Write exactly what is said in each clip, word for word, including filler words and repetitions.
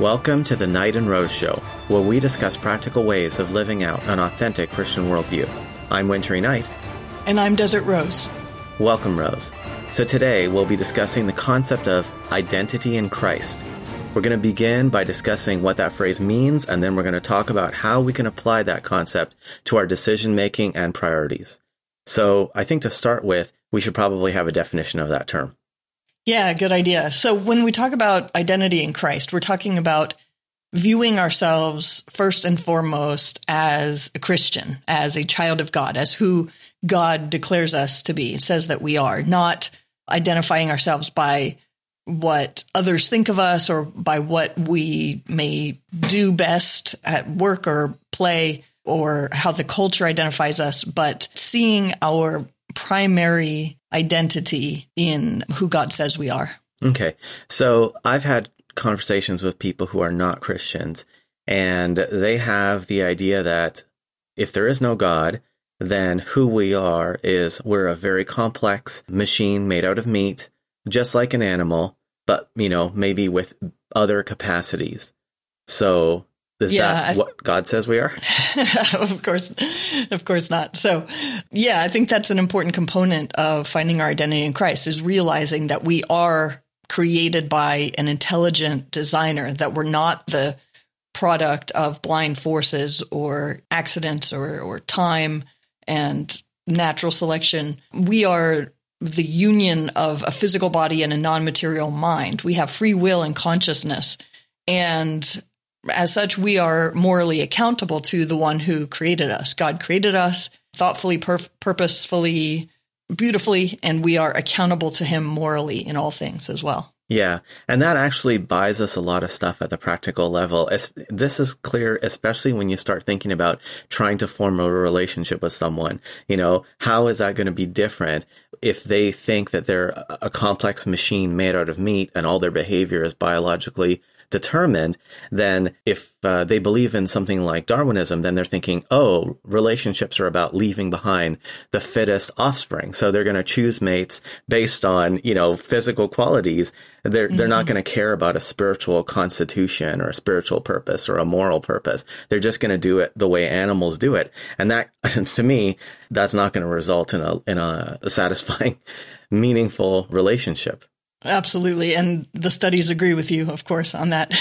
Welcome to the Knight and Rose Show, where we discuss practical ways of living out an authentic Christian worldview. I'm Wintry Knight. And I'm Desert Rose. Welcome, Rose. So today we'll be discussing the concept of identity in Christ. We're going to begin by discussing what that phrase means, and then we're going to talk about how we can apply that concept to our decision-making and priorities. So I think to start with, we should probably have a definition of that term. Yeah, good idea. So when we talk about identity in Christ, we're talking about viewing ourselves first and foremost as a Christian, as a child of God, as who God declares us to be. It says that we are, not identifying ourselves by what others think of us or by what we may do best at work or play or how the culture identifies us, but seeing our primary identity in who God says we are. Okay. So I've had conversations with people who are not Christians, and they have the idea that if there is no God, then who we are is we're a very complex machine made out of meat, just like an animal, but, you know, maybe with other capacities. So is yeah, that th- what God says we are? Of course, of course not. So, yeah, I think that's an important component of finding our identity in Christ, is realizing that we are created by an intelligent designer, that we're not the product of blind forces or accidents or, or time and natural selection. We are the union of a physical body and a non-material mind. We have free will and consciousness. And as such, we are morally accountable to the one who created us. God created us thoughtfully, pur- purposefully, beautifully, and we are accountable to him morally in all things as well. Yeah, and that actually buys us a lot of stuff at the practical level. This is clear, especially when you start thinking about trying to form a relationship with someone. You know, how is that going to be different if they think that they're a complex machine made out of meat and all their behavior is biologically determined? Then if uh, they believe in something like Darwinism, then they're thinking, oh, relationships are about leaving behind the fittest offspring. So they're going to choose mates based on, you know, physical qualities. They're, mm-hmm. they're not going to care about a spiritual constitution or a spiritual purpose or a moral purpose. They're just going to do it the way animals do it. And that, to me, that's not going to result in a, in a satisfying, meaningful relationship. Absolutely. And the studies agree with you, of course, on that.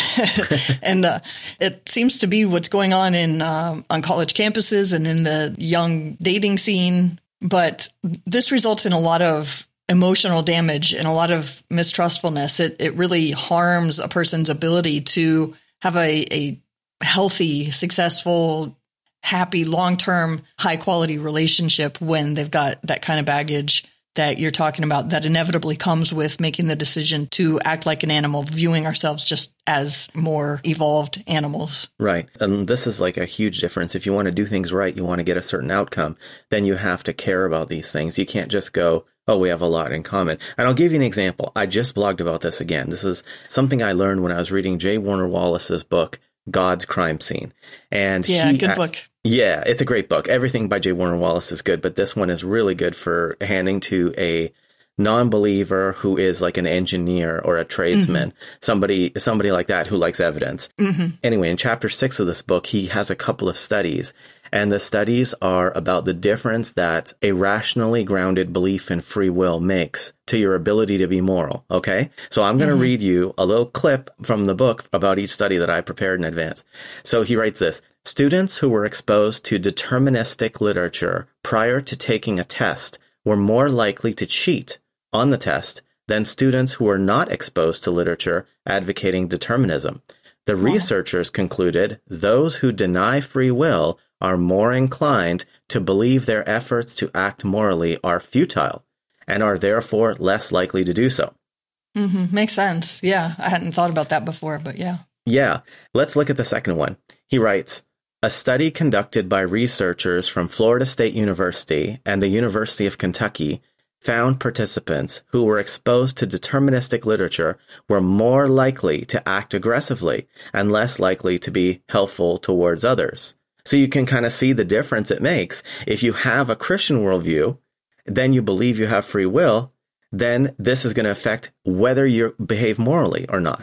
And uh, it seems to be what's going on in um, on college campuses and in the young dating scene. But this results in a lot of emotional damage and a lot of mistrustfulness. It, it really harms a person's ability to have a, a healthy, successful, happy, long-term, high-quality relationship when they've got that kind of baggage that you're talking about, that inevitably comes with making the decision to act like an animal, viewing ourselves just as more evolved animals. Right. And this is like a huge difference. If you want to do things right, you want to get a certain outcome, then you have to care about these things. You can't just go, oh, we have a lot in common. And I'll give you an example. I just blogged about this again. This is something I learned when I was reading J. Warner Wallace's book, God's Crime Scene. And yeah, he, good book. Yeah, it's a great book. Everything by J. Warner Wallace is good, but this one is really good for handing to a non-believer who is like an engineer or a tradesman, mm-hmm. somebody somebody like that who likes evidence. Mm-hmm. Anyway, in chapter six of this book, he has a couple of studies, and the studies are about the difference that a rationally grounded belief in free will makes to your ability to be moral. Okay? So I'm going to mm-hmm. read you a little clip from the book about each study that I prepared in advance. So he writes this: students who were exposed to deterministic literature prior to taking a test were more likely to cheat on the test than students who were not exposed to literature advocating determinism. The wow. researchers concluded those who deny free will are more inclined to believe their efforts to act morally are futile and are therefore less likely to do so. Mm-hmm. Makes sense. Yeah, I hadn't thought about that before, but yeah. Yeah. Let's look at the second one. He writes, a study conducted by researchers from Florida State University and the University of Kentucky found participants who were exposed to deterministic literature were more likely to act aggressively and less likely to be helpful towards others. So you can kind of see the difference it makes. If you have a Christian worldview, then you believe you have free will, then this is going to affect whether you behave morally or not.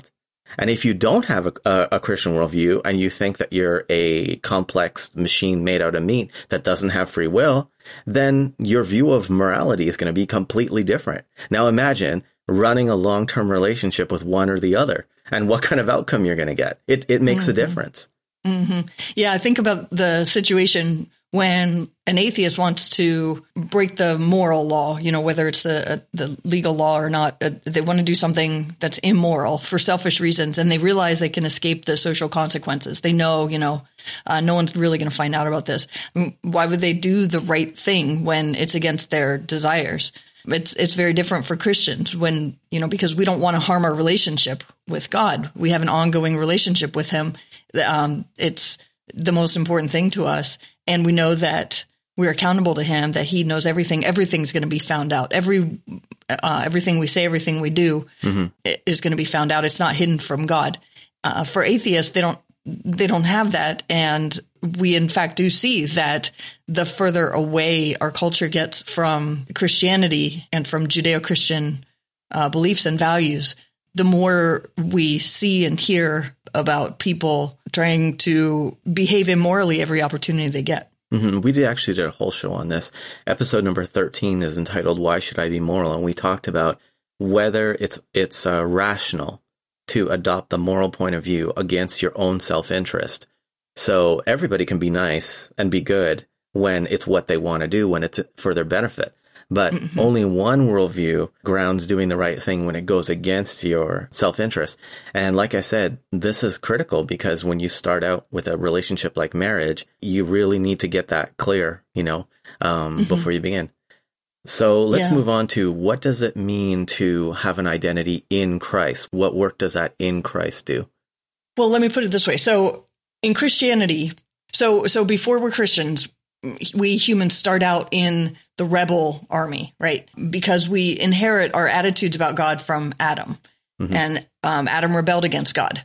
And if you don't have a, a, a Christian worldview and you think that you're a complex machine made out of meat that doesn't have free will, then your view of morality is going to be completely different. Now imagine running a long-term relationship with one or the other and what kind of outcome you're going to get. It it makes mm-hmm. a difference. Mm-hmm. Yeah, I think about the situation when an atheist wants to break the moral law, you know, whether it's the uh, the legal law or not, uh, they want to do something that's immoral for selfish reasons, and they realize they can escape the social consequences. They know, you know, uh, no one's really going to find out about this. I mean, why would they do the right thing when it's against their desires? It's it's very different for Christians when, you know, because we don't want to harm our relationship with God. We have an ongoing relationship with him. Um, it's the most important thing to us. And we know that we're accountable to him, that he knows everything. Everything's going to be found out. Every uh, everything we say, everything we do mm-hmm. is going to be found out. It's not hidden from God. Uh, for atheists, they don't they don't have that. And we, in fact, do see that the further away our culture gets from Christianity and from Judeo-Christian uh, beliefs and values, the more we see and hear about people trying to behave immorally every opportunity they get. Mm-hmm. We did actually did a whole show on this. Episode number thirteen is entitled "Why Should I Be Moral?" And we talked about whether it's it's uh, rational to adopt the moral point of view against your own self-interest. So everybody can be nice and be good when it's what they want to do, when it's for their benefit. But mm-hmm. only one worldview grounds doing the right thing when it goes against your self-interest. And like I said, this is critical because when you start out with a relationship like marriage, you really need to get that clear, you know, um, mm-hmm. before you begin. So let's yeah. move on to what does it mean to have an identity in Christ? What work does that in Christ do? Well, let me put it this way. So in Christianity, so so before we're Christians, we humans start out in the rebel army, right? Because we inherit our attitudes about God from Adam, mm-hmm. and um, Adam rebelled against God.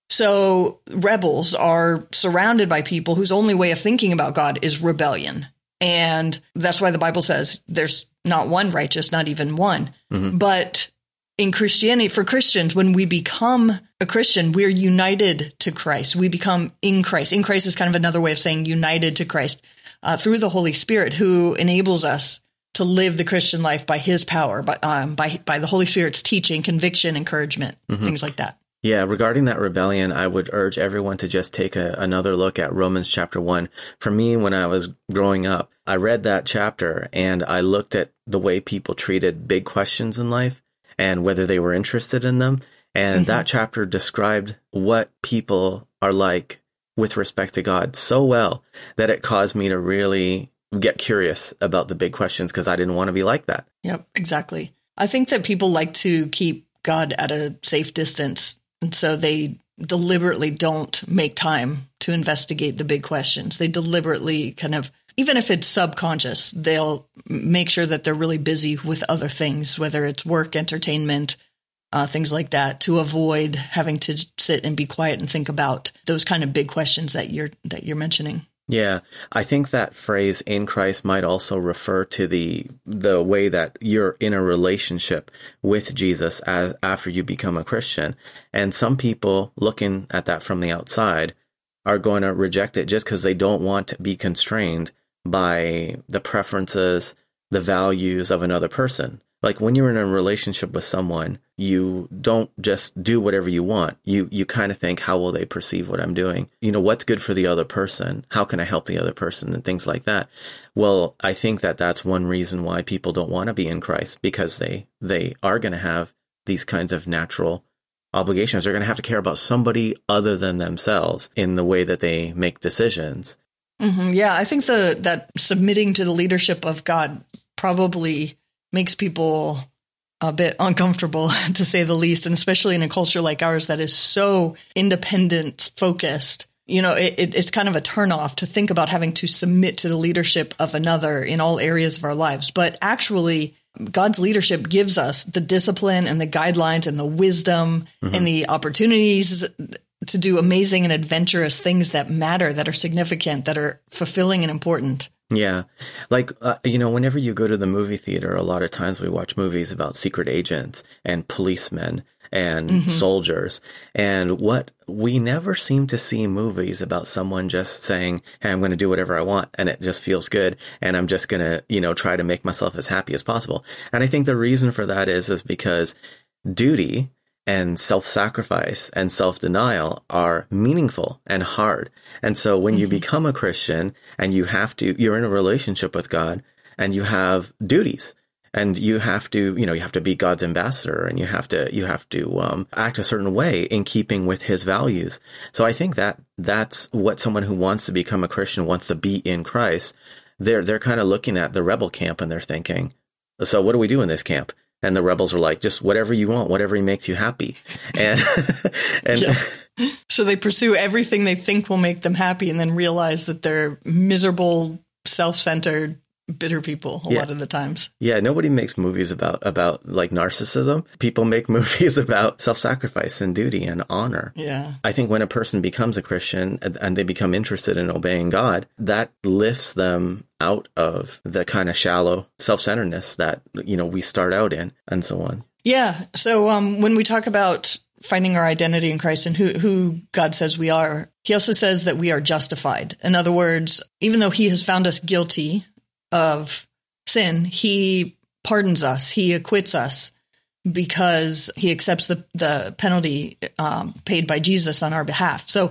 So rebels are surrounded by people whose only way of thinking about God is rebellion. And that's why the Bible says there's not one righteous, not even one. Mm-hmm. But in Christianity, for Christians, when we become a Christian, we're united to Christ. We become in Christ. In Christ is kind of another way of saying united to Christ uh, through the Holy Spirit, who enables us to live the Christian life by his power, by, um, by, by the Holy Spirit's teaching, conviction, encouragement, mm-hmm. things like that. Yeah, regarding that rebellion, I would urge everyone to just take a, another look at Romans chapter one. For me, when I was growing up, I read that chapter and I looked at the way people treated big questions in life and whether they were interested in them. And mm-hmm. that chapter described what people are like with respect to God so well that it caused me to really get curious about the big questions because I didn't want to be like that. Yep, exactly. I think that people like to keep God at a safe distance. And so they deliberately don't make time to investigate the big questions. They deliberately kind of, even if it's subconscious, they'll make sure that they're really busy with other things, whether it's work, entertainment, uh, things like that, to avoid having to sit and be quiet and think about those kind of big questions that you're that you're mentioning. Yeah, I think that phrase "in Christ" might also refer to the the way that you're in a relationship with Jesus as after you become a Christian. And some people looking at that from the outside are going to reject it just because they don't want to be constrained by the preferences, the values of another person. Like when you're in a relationship with someone, you don't just do whatever you want. You you kind of think, how will they perceive what I'm doing? You know, what's good for the other person? How can I help the other person? And things like that. Well, I think that that's one reason why people don't want to be in Christ, because they they are going to have these kinds of natural obligations. They're going to have to care about somebody other than themselves in the way that they make decisions. Mm-hmm. Yeah, I think the that submitting to the leadership of God probably makes people a bit uncomfortable, to say the least, and especially in a culture like ours that is so independent focused. You know, it, it, it's kind of a turnoff to think about having to submit to the leadership of another in all areas of our lives. But actually, God's leadership gives us the discipline and the guidelines and the wisdom mm-hmm. and the opportunities to do amazing and adventurous things that matter, that are significant, that are fulfilling and important. Yeah. Like, uh, you know, whenever you go to the movie theater, a lot of times we watch movies about secret agents and policemen. and mm-hmm. soldiers. And what we never seem to see movies about someone just saying, hey, I'm going to do whatever I want. And it just feels good. And I'm just going to, you know, try to make myself as happy as possible. And I think the reason for that is, is because duty and self-sacrifice and self-denial are meaningful and hard. And so when mm-hmm. you become a Christian and you have to, you're in a relationship with God and you have duties. And you have to, you know, you have to be God's ambassador, and you have to, you have to um, act a certain way in keeping with His values. So I think that that's what someone who wants to become a Christian wants to be in Christ. They're they're kind of looking at the rebel camp and they're thinking, so what do we do in this camp? And the rebels are like, just whatever you want, whatever makes you happy. And and yeah. So they pursue everything they think will make them happy, and then realize that they're miserable, self-centered, bitter people a yeah. lot of the times. Yeah, nobody makes movies about about like narcissism. People make movies about self-sacrifice and duty and honor. Yeah. I think when a person becomes a Christian and, and they become interested in obeying God, that lifts them out of the kind of shallow self-centeredness that, you know, we start out in and so on. Yeah. So um, when we talk about finding our identity in Christ and who, who God says we are, He also says that we are justified. In other words, even though He has found us guilty of sin, He pardons us. He acquits us because He accepts the, the penalty um, paid by Jesus on our behalf. So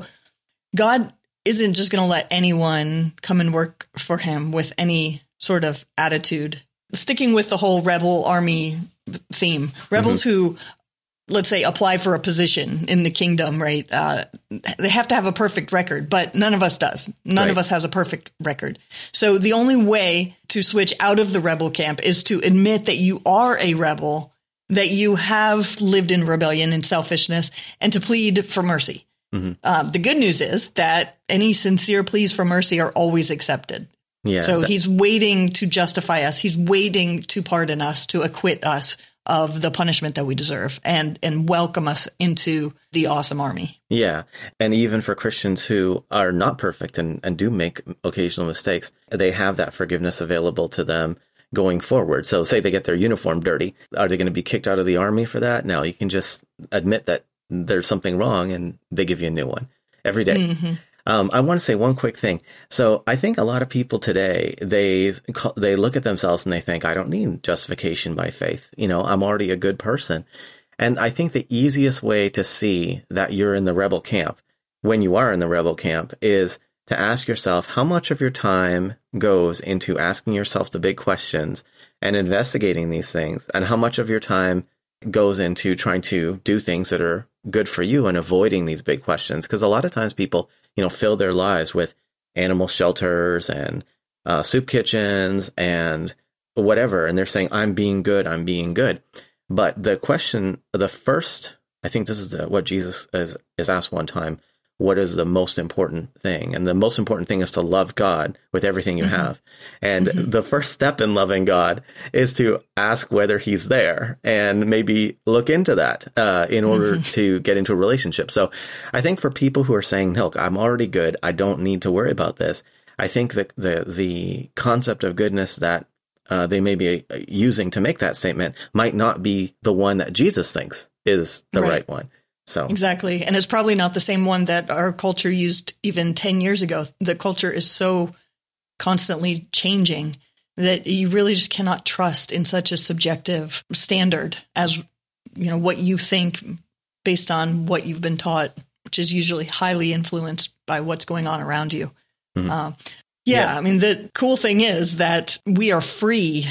God isn't just going to let anyone come and work for Him with any sort of attitude. Sticking with the whole rebel army theme, rebels mm-hmm. who, let's say, apply for a position in the kingdom, right? Uh, they have to have a perfect record, but none of us does. None right. of us has a perfect record. So the only way to switch out of the rebel camp is to admit that you are a rebel, that you have lived in rebellion and selfishness, and to plead for mercy. Mm-hmm. Um, the good news is that any sincere pleas for mercy are always accepted. Yeah. So that- He's waiting to justify us. He's waiting to pardon us, to acquit us of the punishment that we deserve, and and welcome us into the awesome army. Yeah. And even for Christians who are not perfect and, and do make occasional mistakes, they have that forgiveness available to them going forward. So say they get their uniform dirty. Are they going to be kicked out of the army for that? No, you can just admit that there's something wrong and they give you a new one every day. Mm-hmm. Um, I want to say one quick thing. So I think a lot of people today, they they look at themselves and they think, I don't need justification by faith. You know, I'm already a good person. And I think the easiest way to see that you're in the rebel camp, when you are in the rebel camp, is to ask yourself how much of your time goes into asking yourself the big questions and investigating these things, and how much of your time goes into trying to do things that are good for you and avoiding these big questions. Because a lot of times people, you know, fill their lives with animal shelters and uh, soup kitchens and whatever. And they're saying, I'm being good, I'm being good. But the question, the first, I think this is the, what Jesus is, is asked one time, what is the most important thing? And the most important thing is to love God with everything you mm-hmm. have. And mm-hmm. the first step in loving God is to ask whether He's there and maybe look into that uh, in order mm-hmm. to get into a relationship. So I think for people who are saying, look, I'm already good, I don't need to worry about this. I think that the, the concept of goodness that uh, they may be using to make that statement might not be the one that Jesus thinks is the right, right one. So exactly. And it's probably not the same one that our culture used even ten years ago. The culture is so constantly changing that you really just cannot trust in such a subjective standard as, you know, what you think based on what you've been taught, which is usually highly influenced by what's going on around you. Mm-hmm. Uh, yeah, yeah. I mean, the cool thing is that we are free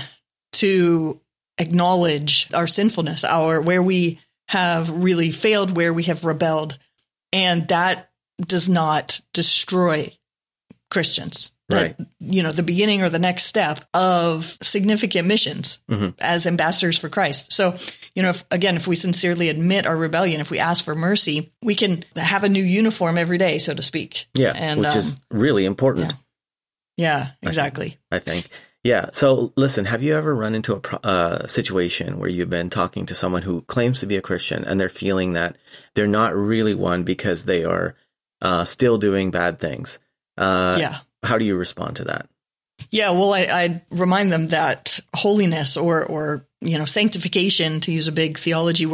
to acknowledge our sinfulness, our where we have really failed, where we have rebelled. And that does not destroy Christians. That, right. you know, the beginning or the next step of significant missions mm-hmm. as ambassadors for Christ. So, you know, if, again, if we sincerely admit our rebellion, if we ask for mercy, we can have a new uniform every day, so to speak. Yeah, and, which um, is really important. Yeah, yeah exactly. I think. Yeah. So listen, have you ever run into a pro- uh, situation where you've been talking to someone who claims to be a Christian and they're feeling that they're not really one because they are uh, still doing bad things? Uh, yeah. How do you respond to that? Yeah, well, I, I remind them that holiness or, or, you know, sanctification, to use a big theology word,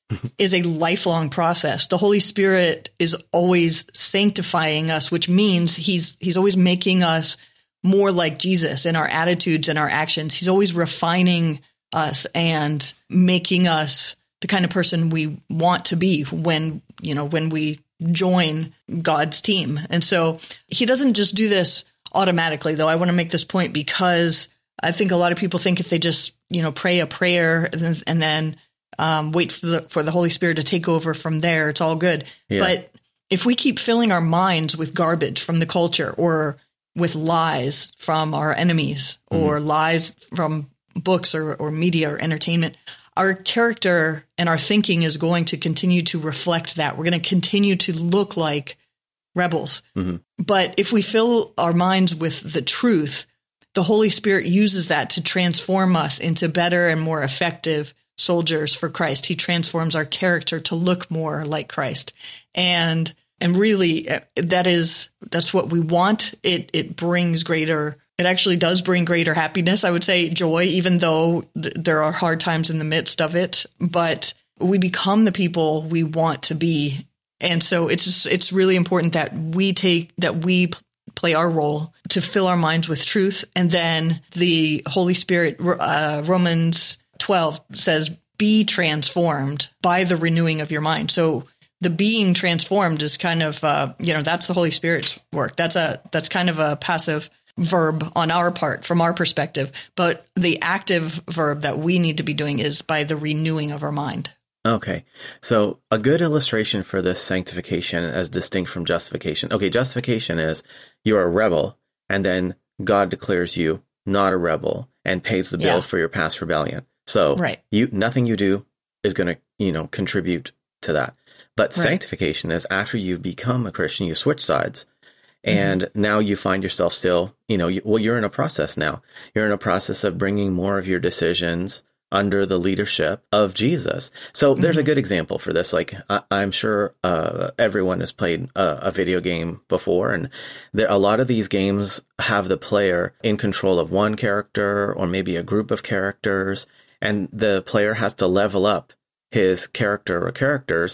is a lifelong process. The Holy Spirit is always sanctifying us, which means he's he's always making us more like Jesus in our attitudes and our actions. He's always refining us and making us the kind of person we want to be when, you know, when we join God's team. And so he doesn't just do this automatically, though. I want to make this point because I think a lot of people think if they just, you know, pray a prayer and then, and then um, wait for the for the Holy Spirit to take over from there, it's all good. Yeah. But if we keep filling our minds with garbage from the culture or with lies from our enemies mm-hmm. or lies from books or, or media or entertainment, our character and our thinking is going to continue to reflect that. We're going to continue to look like rebels. Mm-hmm. But if we fill our minds with the truth, the Holy Spirit uses that to transform us into better and more effective soldiers for Christ. He transforms our character to look more like Christ. And and really, that is that's what we want. It it brings greater It actually does bring greater happiness. I would say joy, even though th- there are hard times in the midst of it, but we become the people we want to be. And so it's, it's really important that we take, that we p- play our role to fill our minds with truth. And then the Holy Spirit, uh, Romans twelve says, be transformed by the renewing of your mind. So the being transformed is kind of, uh, you know, that's the Holy Spirit's work. That's a, that's kind of a passive verb on our part, from our perspective. But the active verb that we need to be doing is by the renewing of our mind. Okay. So a good illustration for this sanctification as distinct from justification. Okay. Justification is you're a rebel and then God declares you not a rebel and pays the bill yeah. for your past rebellion. So right. you, nothing you do is going to, you know, contribute to that. But right. sanctification is after you've become a Christian, you switch sides. And mm-hmm. now you find yourself still, you know, you, well, you're in a process now. You're in a process of bringing more of your decisions under the leadership of Jesus. So mm-hmm. there's a good example for this. Like, I, I'm sure uh, everyone has played a, a video game before, and there, a lot of these games have the player in control of one character or maybe a group of characters, and the player has to level up his character or characters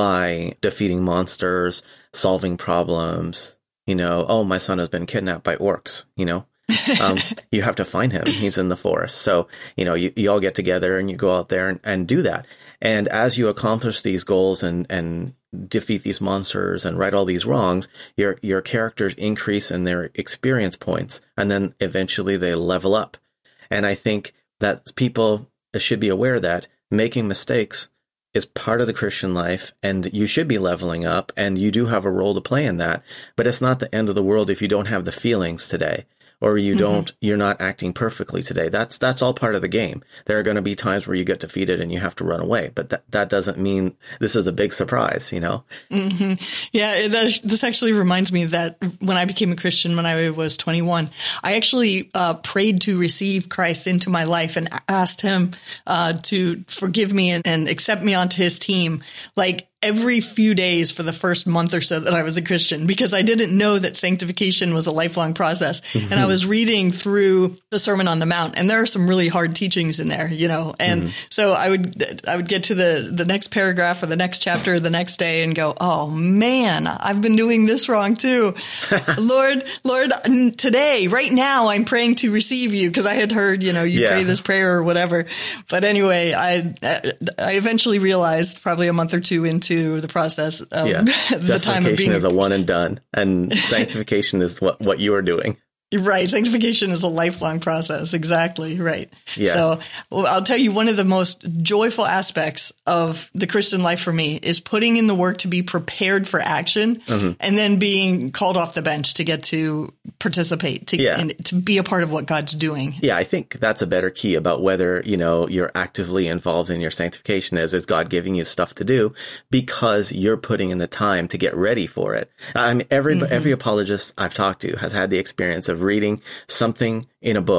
by defeating monsters, solving problems. You know, oh, my son has been kidnapped by orcs, you know, um, you have to find him. He's in the forest. So, you know, you, you all get together and you go out there and, and do that. And as you accomplish these goals and, and defeat these monsters and right all these wrongs, your, your characters increase in their experience points. And then eventually they level up. And I think that people should be aware that making mistakes is part of the Christian life, and you should be leveling up, and you do have a role to play in that. But it's not the end of the world if you don't have the feelings today, or you don't, mm-hmm. you're not acting perfectly today. That's that's all part of the game. There are going to be times where you get defeated and you have to run away, but that, that doesn't mean this is a big surprise, you know? Mm-hmm. Yeah, that, this actually reminds me that when I became a Christian when I was twenty-one, I actually uh, prayed to receive Christ into my life and asked him uh, to forgive me and, and accept me onto his team. Like, every few days for the first month or so that I was a Christian, because I didn't know that sanctification was a lifelong process. Mm-hmm. And I was reading through the Sermon on the Mount, and there are some really hard teachings in there, you know, and mm-hmm. so I would, I would get to the, the next paragraph or the next chapter the next day and go, oh man, I've been doing this wrong too. Lord, Lord, today, right now, I'm praying to receive you, because I had heard, you know, you yeah. pray this prayer or whatever. But anyway, I, I eventually realized probably a month or two into the process of yeah. the time of being is a one and done, and sanctification is what, what you are doing. Right. Sanctification is a lifelong process. Exactly. Right. Yeah. So well, I'll tell you, one of the most joyful aspects of the Christian life for me is putting in the work to be prepared for action, mm-hmm. and then being called off the bench to get to participate, to, yeah. and to be a part of what God's doing. Yeah. I think that's a better key about whether, you know, you're actively involved in your sanctification is, is God giving you stuff to do because you're putting in the time to get ready for it. I mean, every, mm-hmm. every apologist I've talked to has had the experience of reading something in a book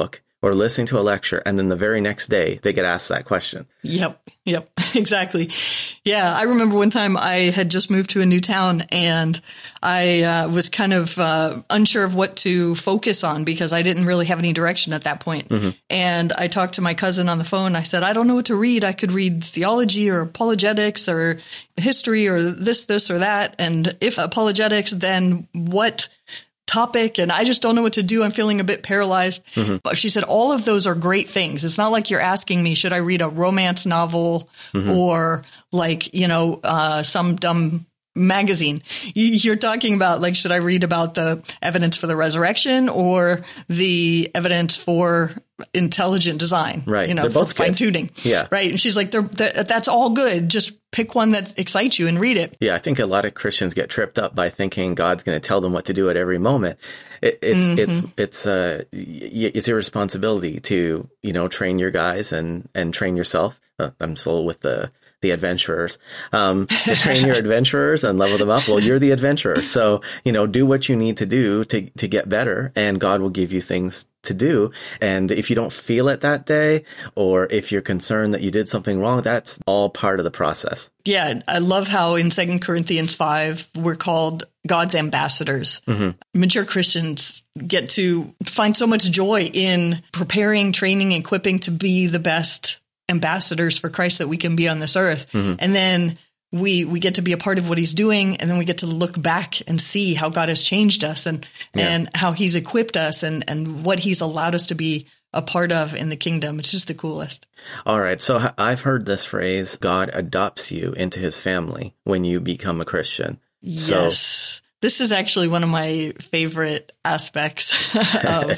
or listening to a lecture, and then the very next day they get asked that question. Yep. Yep. Exactly. Yeah. I remember one time I had just moved to a new town, and I uh, was kind of uh, unsure of what to focus on because I didn't really have any direction at that point. Mm-hmm. And I talked to my cousin on the phone. I said, I don't know what to read. I could read theology or apologetics or history or this, this or that. And if apologetics, then what topic? And I just don't know what to do. I'm feeling a bit paralyzed. Mm-hmm. But she said, all of those are great things. It's not like you're asking me, should I read a romance novel mm-hmm. or like, you know, uh, some dumb magazine? You're talking about like, should I read about the evidence for the resurrection or the evidence for intelligent design? Right. You know, they're both fine tuning. Yeah. Right. And she's like, they're, they're, that's all good. Just pick one that excites you and read it. Yeah. I think a lot of Christians get tripped up by thinking God's going to tell them what to do at every moment. It, it's, mm-hmm. it's, it's, uh, it's your responsibility to, you know, train your guys and, and train yourself. Uh, I'm still with the, the adventurers, um, to train your adventurers and level them up. Well, you're the adventurer. So, you know, do what you need to do to, to get better, and God will give you things to do. And if you don't feel it that day, or if you're concerned that you did something wrong, that's all part of the process. Yeah. I love how in Second Corinthians five, we're called God's ambassadors. Mm-hmm. Mature Christians get to find so much joy in preparing, training, equipping to be the best ambassadors for Christ that we can be on this earth. Mm-hmm. And then we we get to be a part of what he's doing, and then we get to look back and see how God has changed us and yeah. and how he's equipped us and and what he's allowed us to be a part of in the kingdom. It's just the coolest. All right. So I've heard this phrase, God adopts you into his family when you become a Christian. Yes. So, this is actually one of my favorite aspects of,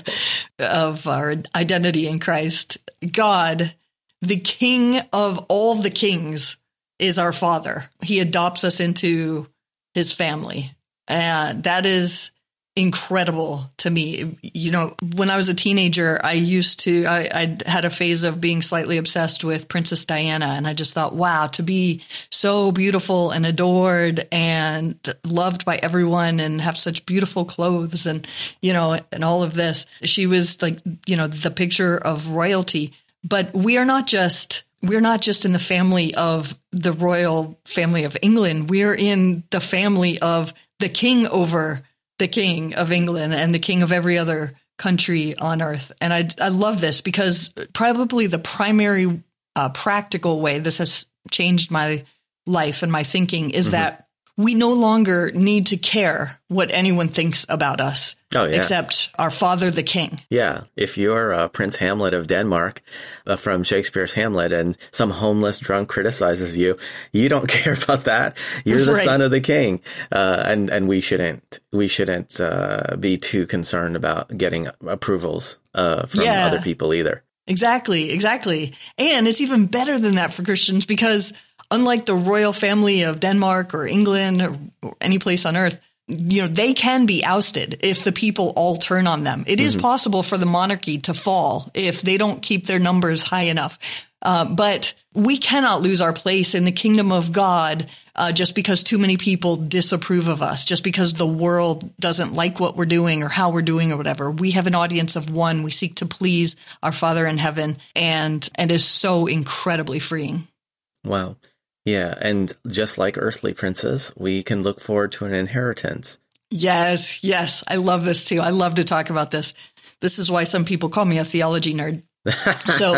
of our identity in Christ. God, the King of all the kings, is our Father. He adopts us into his family. And that is incredible to me. You know, when I was a teenager, I used to, I, I had a phase of being slightly obsessed with Princess Diana. And I just thought, wow, to be so beautiful and adored and loved by everyone and have such beautiful clothes and, you know, and all of this. She was like, you know, the picture of royalty. But we are not just, we're not just in the family of the royal family of England. We're in the family of the king over the king of England and the king of every other country on earth. And I, I love this because probably the primary uh, practical way this has changed my life and my thinking is mm-hmm. that we no longer need to care what anyone thinks about us. Oh, yeah. Except our father, the king. Yeah. If you're uh, Prince Hamlet of Denmark uh, from Shakespeare's Hamlet and some homeless drunk criticizes you, you don't care about that. You're the right. son of the king. Uh, and, and we shouldn't, we shouldn't uh, be too concerned about getting approvals uh, from yeah. other people either. Exactly. Exactly. And it's even better than that for Christians because unlike the royal family of Denmark or England or, or any place on earth, you know, they can be ousted if the people all turn on them. It mm-hmm. is possible for the monarchy to fall if they don't keep their numbers high enough. Uh, but we cannot lose our place in the kingdom of God uh, just because too many people disapprove of us, just because the world doesn't like what we're doing or how we're doing or whatever. We have an audience of one. We seek to please our Father in heaven, and and is so incredibly freeing. Wow. Yeah, and just like earthly princes, we can look forward to an inheritance. Yes, yes. I love this too. I love to talk about this. This is why some people call me a theology nerd. So,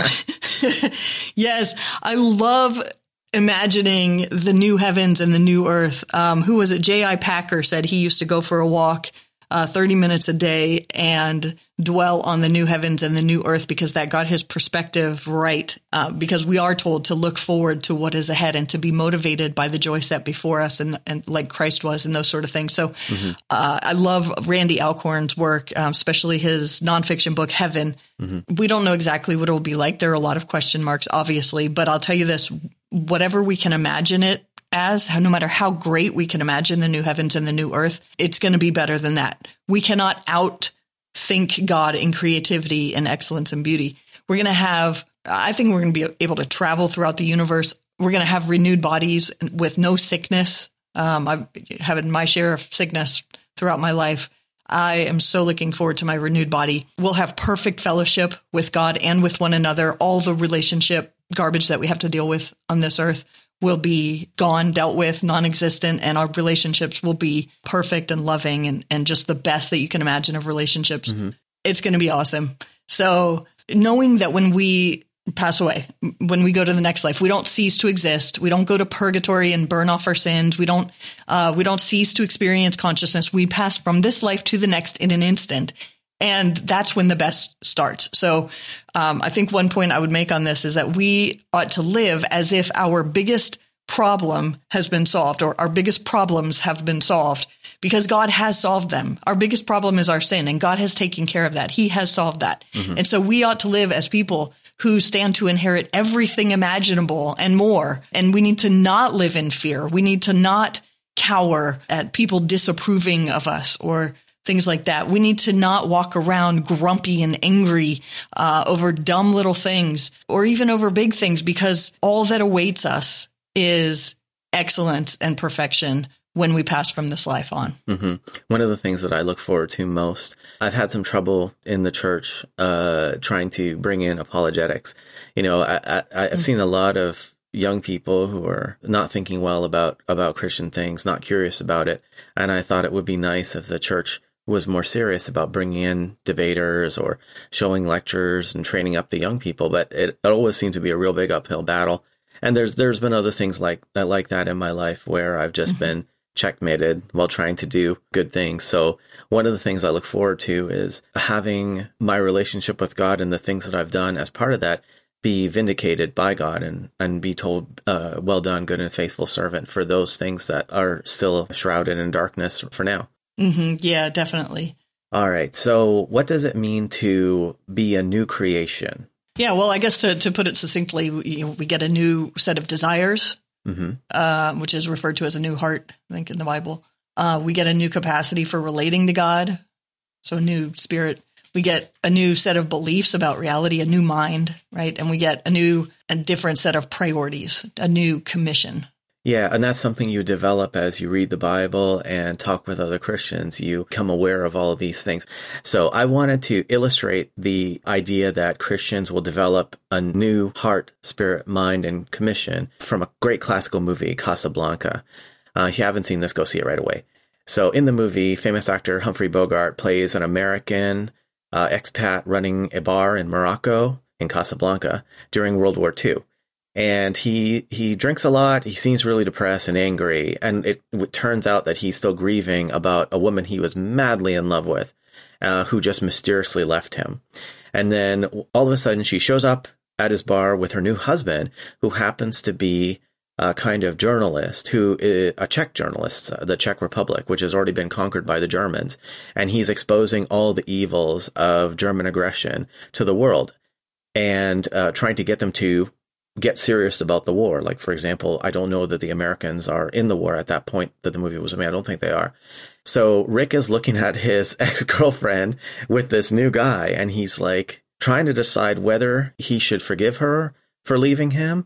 yes, I love imagining the new heavens and the new earth. Um, who was it? J I Packer said he used to go for a walk uh, thirty minutes a day and dwell on the new heavens and the new earth because that got his perspective right. Uh, because we are told to look forward to what is ahead and to be motivated by the joy set before us and, and like Christ was and those sort of things. So mm-hmm. uh, I love Randy Alcorn's work, um, especially his nonfiction book, Heaven. Mm-hmm. We don't know exactly what it will be like. There are a lot of question marks, obviously, but I'll tell you this, whatever we can imagine it as, no matter how great we can imagine the new heavens and the new earth, it's going to be better than that. We cannot out think God in creativity and excellence and beauty. We're going to have, I think we're going to be able to travel throughout the universe. We're going to have renewed bodies with no sickness. Um, I've had my share of sickness throughout my life. I am so looking forward to my renewed body. We'll have perfect fellowship with God and with one another. All the relationship garbage that we have to deal with on this earth will be gone, dealt with, non-existent, and our relationships will be perfect and loving and, and just the best that you can imagine of relationships. Mm-hmm. It's going to be awesome. So knowing that when we pass away, when we go to the next life, we don't cease to exist. We don't go to purgatory and burn off our sins. We don't, uh, we don't cease to experience consciousness. We pass from this life to the next in an instant. And that's when the best starts. So, um, I think one point I would make on this is that we ought to live as if our biggest problem has been solved, or our biggest problems have been solved, because God has solved them. Our biggest problem is our sin, and God has taken care of that. He has solved that. Mm-hmm. And so we ought to live as people who stand to inherit everything imaginable and more. And we need to not live in fear. We need to not cower at people disapproving of us or things like that. We need to not walk around grumpy and angry uh, over dumb little things or even over big things, because all that awaits us is excellence and perfection when we pass from this life on. Mm-hmm. One of the things that I look forward to most, I've had some trouble in the church uh, trying to bring in apologetics. You know, I, I, I've mm-hmm. seen a lot of young people who are not thinking well about, about Christian things, not curious about it. And I thought it would be nice if the church was more serious about bringing in debaters or showing lectures and training up the young people. But it, it always seemed to be a real big uphill battle. And there's there's been other things like that, like that in my life where I've just mm-hmm. been checkmated while trying to do good things. So one of the things I look forward to is having my relationship with God and the things that I've done as part of that be vindicated by God and, and be told, uh, well done, good and faithful servant, for those things that are still shrouded in darkness for now. Mm-hmm. Yeah, definitely. All right. So what does it mean to be a new creation? Yeah, well, I guess to, to put it succinctly, we, you know, we get a new set of desires, mm-hmm. uh, which is referred to as a new heart, I think, in the Bible. Uh, we get a new capacity for relating to God, so a new spirit. We get a new set of beliefs about reality, a new mind, right? And we get a new and different set of priorities, a new commission. Yeah, and that's something you develop as you read the Bible and talk with other Christians. You become aware of all of these things. So I wanted to illustrate the idea that Christians will develop a new heart, spirit, mind, and commission from a great classical movie, Casablanca. Uh, if you haven't seen this, go see it right away. So in the movie, famous actor Humphrey Bogart plays an American uh, expat running a bar in Morocco, in Casablanca, during World War Two. And he he drinks a lot. He seems really depressed and angry. And it, it turns out that he's still grieving about a woman he was madly in love with, uh, who just mysteriously left him. And then all of a sudden she shows up at his bar with her new husband, who happens to be a kind of journalist, who is a Czech journalist, the Czech Republic, which has already been conquered by the Germans. And he's exposing all the evils of German aggression to the world and uh, trying to get them to get serious about the war. Like, for example, I don't know that the Americans are in the war at that point that the movie was made. I don't think they are. So Rick is looking at his ex-girlfriend with this new guy, and he's like trying to decide whether he should forgive her for leaving him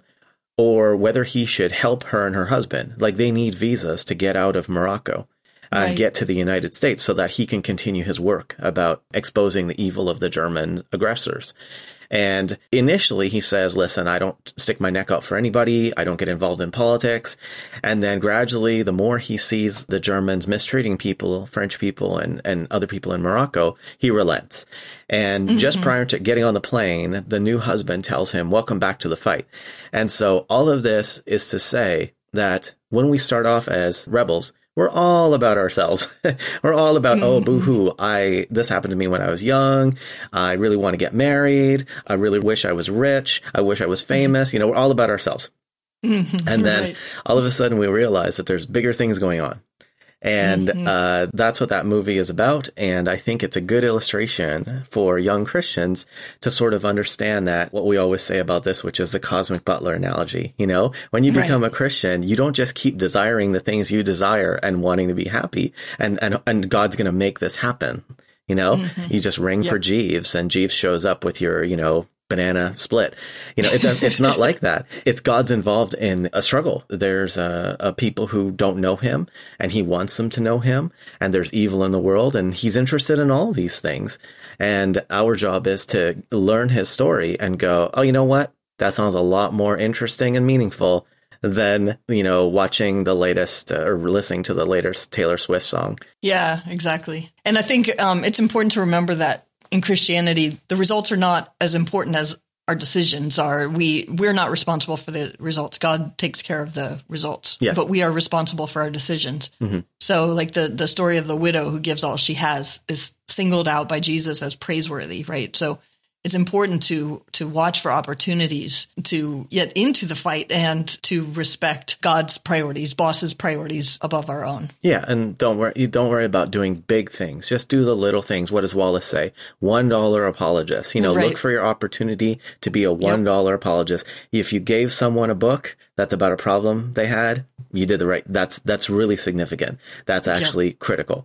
or whether he should help her and her husband. Like, they need visas to get out of Morocco and right. get to the United States so that he can continue his work about exposing the evil of the German aggressors. And initially he says, listen, I don't stick my neck out for anybody. I don't get involved in politics. And then gradually, the more he sees the Germans mistreating people, French people and, and other people in Morocco, he relents. And mm-hmm. just prior to getting on the plane, the new husband tells him, welcome back to the fight. And so all of this is to say that when we start off as rebels, we're all about ourselves. We're all about, mm-hmm. oh, boo-hoo, I, this happened to me when I was young. I really want to get married. I really wish I was rich. I wish I was famous. Mm-hmm. You know, we're all about ourselves. Mm-hmm. And then right. all of a sudden we realize that there's bigger things going on. And mm-hmm. uh, that's what that movie is about. And I think it's a good illustration for young Christians to sort of understand that what we always say about this, which is the cosmic butler analogy. You know, when you become right. a Christian, you don't just keep desiring the things you desire and wanting to be happy. And, and, and God's going to make this happen. You know, mm-hmm. you just ring yep. for Jeeves and Jeeves shows up with your, you know, banana split. You know, it does, it's not like that. It's God's involved in a struggle. There's a, a people who don't know him, and he wants them to know him. And there's evil in the world, and he's interested in all these things. And our job is to learn his story and go, oh, you know what? That sounds a lot more interesting and meaningful than, you know, watching the latest uh, or listening to the latest Taylor Swift song. Yeah, exactly. And I think um, it's important to remember that in Christianity, the results are not as important as our decisions are. We, we're not responsible for the results. God takes care of the results, yes. But we are responsible for our decisions. Mm-hmm. So like the, the story of the widow who gives all she has is singled out by Jesus as praiseworthy, right? So it's important to to watch for opportunities to get into the fight and to respect God's priorities, boss's priorities above our own. Yeah, and don't worry, you don't worry about doing big things. Just do the little things. What does Wallace say? One dollar apologist. You know, right. Look for your opportunity to be a one dollar yep. apologist. If you gave someone a book that's about a problem they had, you did the right. That's that's really significant. That's actually yep. critical.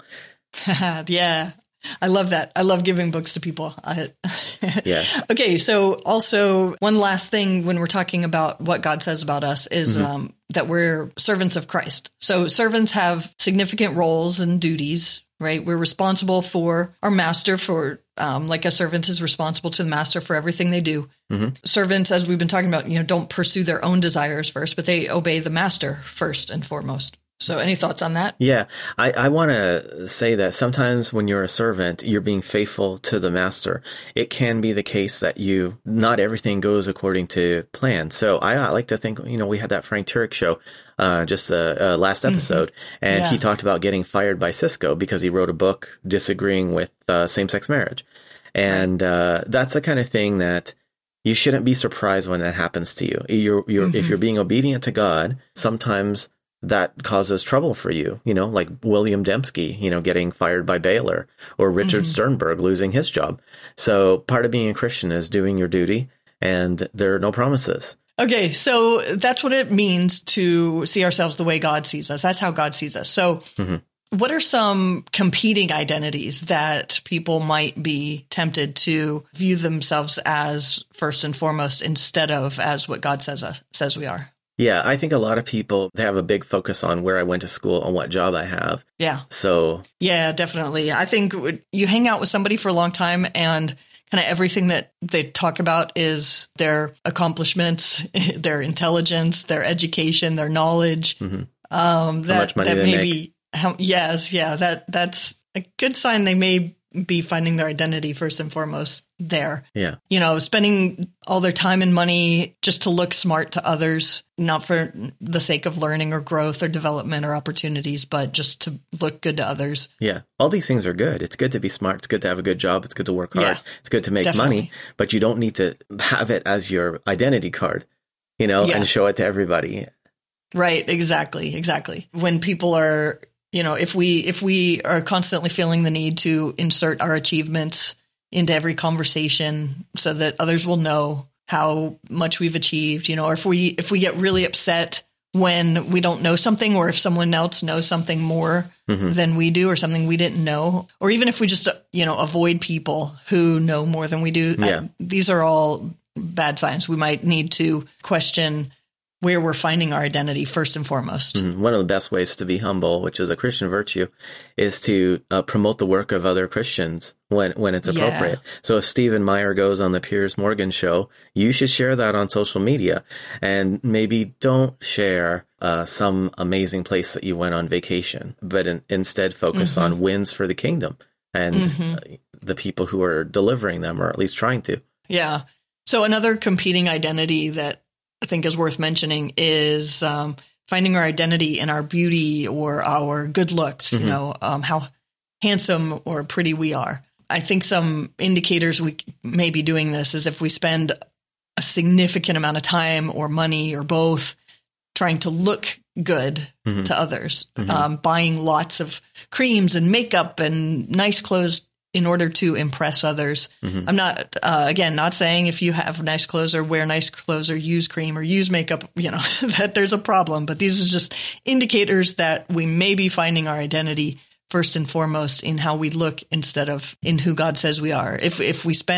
Yeah. I love that. I love giving books to people. I, yeah. Okay. So also one last thing when we're talking about what God says about us is mm-hmm. um, that we're servants of Christ. So servants have significant roles and duties, right? We're responsible for our master for, um, like a servant is responsible to the master for everything they do. Mm-hmm. Servants, as we've been talking about, you know, don't pursue their own desires first, but they obey the master first and foremost. So any thoughts on that? Yeah, I, I want to say that sometimes when you're a servant, you're being faithful to the master. It can be the case that you, not everything goes according to plan. So I, I like to think, you know, we had that Frank Turek show uh, just uh, uh, last episode, mm-hmm. and yeah. he talked about getting fired by Cisco because he wrote a book disagreeing with uh, same-sex marriage. And right. uh, that's the kind of thing that you shouldn't be surprised when that happens to you. You're, you're, mm-hmm. If you're being obedient to God, sometimes that causes trouble for you, you know, like William Dembski, you know, getting fired by Baylor, or Richard mm-hmm. Sternberg losing his job. So part of being a Christian is doing your duty, and there are no promises. Okay, so that's what it means to see ourselves the way God sees us. That's how God sees us. So mm-hmm. what are some competing identities that people might be tempted to view themselves as first and foremost instead of as what God says us, says we are? Yeah, I think a lot of people, they have a big focus on where I went to school and what job I have. Yeah. So. Yeah, definitely. I think you hang out with somebody for a long time and kind of everything that they talk about is their accomplishments, their intelligence, their education, their knowledge. Mm-hmm. Um, that, how much money that they may make. be, how, yes, yeah, that that's a good sign they may be finding their identity first and foremost there. Yeah. You know, spending all their time and money just to look smart to others, not for the sake of learning or growth or development or opportunities, but just to look good to others. Yeah. All these things are good. It's good to be smart. It's good to have a good job. It's good to work hard. Yeah, it's good to make definitely. money, but you don't need to have it as your identity card, you know, yeah. and show it to everybody. Right. Exactly. Exactly. When people are, you know, if we if we are constantly feeling the need to insert our achievements into every conversation so that others will know how much we've achieved, you know, or if we if we get really upset when we don't know something, or if someone else knows something more mm-hmm. than we do, or something we didn't know, or even if we just, you know, avoid people who know more than we do, yeah. uh, these are all bad signs. We might need to question where we're finding our identity first and foremost. Mm-hmm. One of the best ways to be humble, which is a Christian virtue, is to uh, promote the work of other Christians when, when it's appropriate. Yeah. So if Stephen Meyer goes on the Piers Morgan show, you should share that on social media, and maybe don't share uh, some amazing place that you went on vacation, but in, instead focus mm-hmm. on wins for the kingdom and mm-hmm. uh, the people who are delivering them, or at least trying to. Yeah. So another competing identity that I think is worth mentioning is um, finding our identity in our beauty or our good looks, mm-hmm. you know, um, how handsome or pretty we are. I think some indicators we may be doing this is if we spend a significant amount of time or money or both trying to look good mm-hmm. to others, mm-hmm. um, buying lots of creams and makeup and nice clothes in order to impress others. Mm-hmm. I'm not, uh, again, not saying if you have nice clothes or wear nice clothes or use cream or use makeup, you know, that there's a problem. But these are just indicators that we may be finding our identity first and foremost in how we look instead of in who God says we are. If if we spend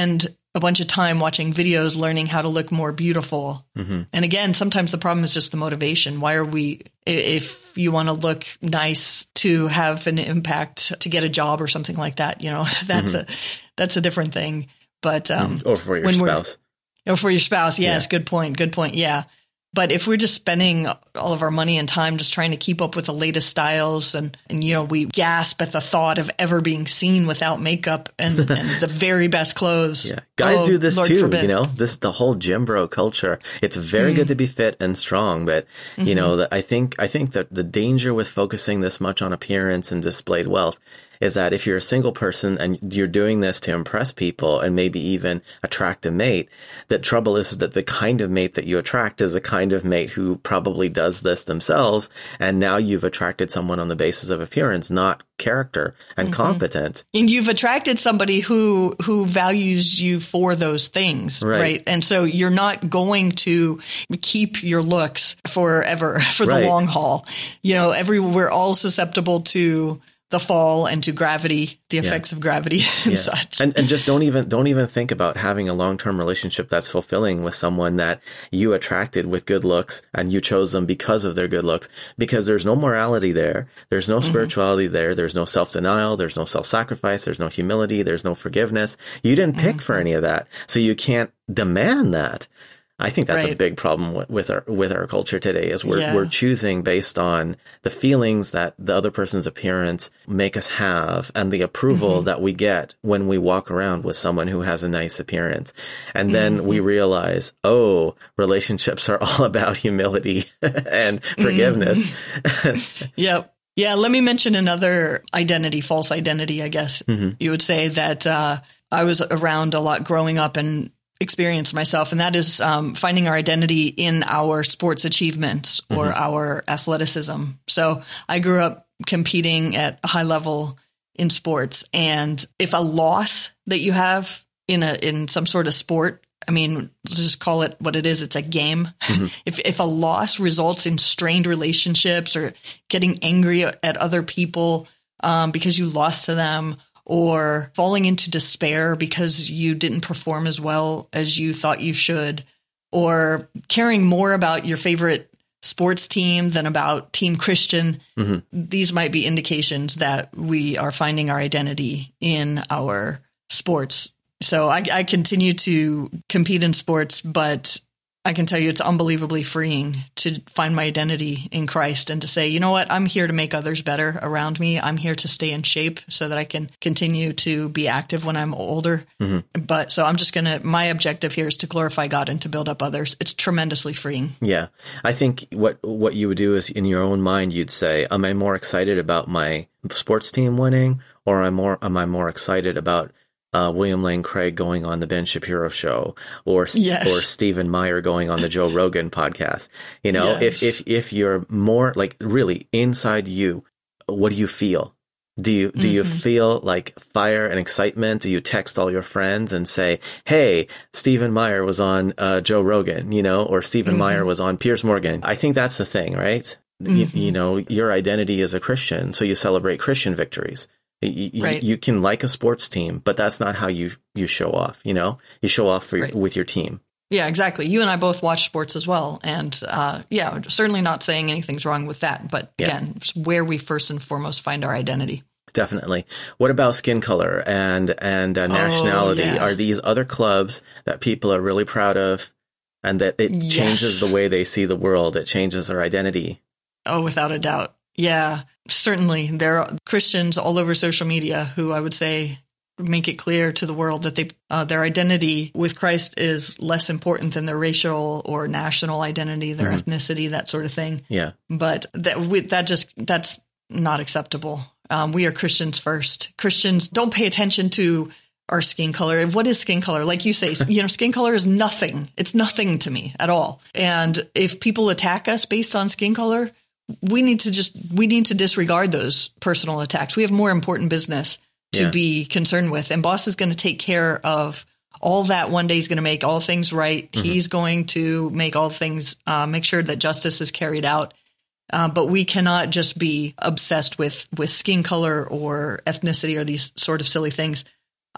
a bunch of time watching videos, learning how to look more beautiful. Mm-hmm. And again, sometimes the problem is just the motivation. Why are we, if you want to look nice to have an impact to get a job or something like that, you know, that's mm-hmm. a, that's a different thing. But, um, or for your spouse. Or for your spouse. Yes. Yeah. Good point. Good point. Yeah. But if we're just spending all of our money and time just trying to keep up with the latest styles and, and you know, we gasp at the thought of ever being seen without makeup and, and the very best clothes. Yeah. Guys oh, do this Lord too, forbid. You know, this the whole gym bro culture. It's very mm. good to be fit and strong, but you mm-hmm. know, I think I think that the danger with focusing this much on appearance and displayed wealth is that if you're a single person and you're doing this to impress people and maybe even attract a mate, the trouble is that the kind of mate that you attract is the kind of mate who probably does this themselves. And now you've attracted someone on the basis of appearance, not character and mm-hmm. competence. And you've attracted somebody who, who values you for those things, right? right? And so you're not going to keep your looks forever for the right. long haul. You know, every, we're all susceptible to the fall and to gravity, the effects yeah. of gravity and yeah. such. And, and just don't even, don't even think about having a long-term relationship that's fulfilling with someone that you attracted with good looks and you chose them because of their good looks, because there's no morality there. There's no mm-hmm. spirituality there. There's no self-denial. There's no self-sacrifice. There's no humility. There's no forgiveness. You didn't pick mm-hmm. for any of that. So you can't demand that. I think that's right. a big problem with, with our with our culture today is we're yeah. we're choosing based on the feelings that the other person's appearance make us have and the approval mm-hmm. that we get when we walk around with someone who has a nice appearance. And then mm-hmm. we realize, oh, relationships are all about humility and forgiveness. Mm-hmm. Yep. Yeah. Let me mention another identity, false identity, I guess mm-hmm. you would say that uh, I was around a lot growing up and experience myself, and that is um, finding our identity in our sports achievements or mm-hmm. our athleticism. So I grew up competing at a high level in sports, and if a loss that you have in a in some sort of sport, I mean, let's just call it what it is. It's a game. Mm-hmm. If if a loss results in strained relationships or getting angry at other people um, because you lost to them, or falling into despair because you didn't perform as well as you thought you should, or caring more about your favorite sports team than about Team Christian, mm-hmm. these might be indications that we are finding our identity in our sports. So I, I continue to compete in sports, but I can tell you it's unbelievably freeing to find my identity in Christ and to say, you know what, I'm here to make others better around me. I'm here to stay in shape so that I can continue to be active when I'm older. Mm-hmm. But so I'm just going to, my objective here is to glorify God and to build up others. It's tremendously freeing. Yeah. I think what, what you would do is in your own mind, you'd say, am I more excited about my sports team winning, or am I more, am I more excited about Uh, William Lane Craig going on the Ben Shapiro show, or yes. or Stephen Meyer going on the Joe Rogan podcast? You know, yes. if if if you're more like really inside you, what do you feel? Do you do mm-hmm. you feel like fire and excitement? Do you text all your friends and say, "Hey, Stephen Meyer was on uh, Joe Rogan," you know, or Stephen mm-hmm. Meyer was on Piers Morgan? I think that's the thing, right? Mm-hmm. You, you know, your identity is a Christian, so you celebrate Christian victories. You, right. you can like a sports team, but that's not how you, you show off. You know, you show off for, right. with your team. Yeah, exactly. You and I both watch sports as well. And uh, yeah, certainly not saying anything's wrong with that. But yeah. again, it's where we first and foremost find our identity. Definitely. What about skin color and, and uh, nationality? Oh, yeah. Are these other clubs that people are really proud of and that it yes. changes the way they see the world? It changes their identity. Oh, without a doubt. Yeah, certainly. There are Christians all over social media who I would say make it clear to the world that they uh, their identity with Christ is less important than their racial or national identity, their mm-hmm. ethnicity, that sort of thing. Yeah. But that we, that just that's not acceptable. Um, we are Christians first. Christians don't pay attention to our skin color. What is skin color? Like you say, you know, skin color is nothing. It's nothing to me at all. And if people attack us based on skin color, we need to just, we need to disregard those personal attacks. We have more important business to yeah. be concerned with. And boss is going to take care of all that. One day he's going to make all things right. Mm-hmm. He's going to make all things, uh, make sure that justice is carried out. Uh, but we cannot just be obsessed with, with skin color or ethnicity or these sort of silly things.